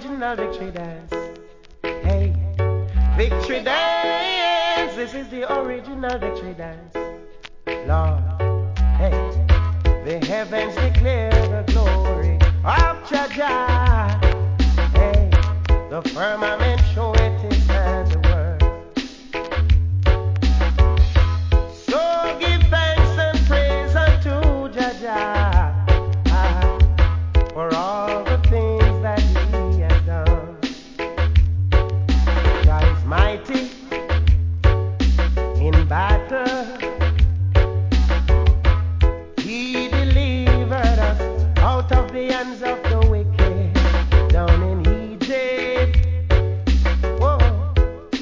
original victory dance. Hey, victory dance. This is the original victory dance. Lord, hey, the heavens declare the glory of Jah Jah. Hey, the firmament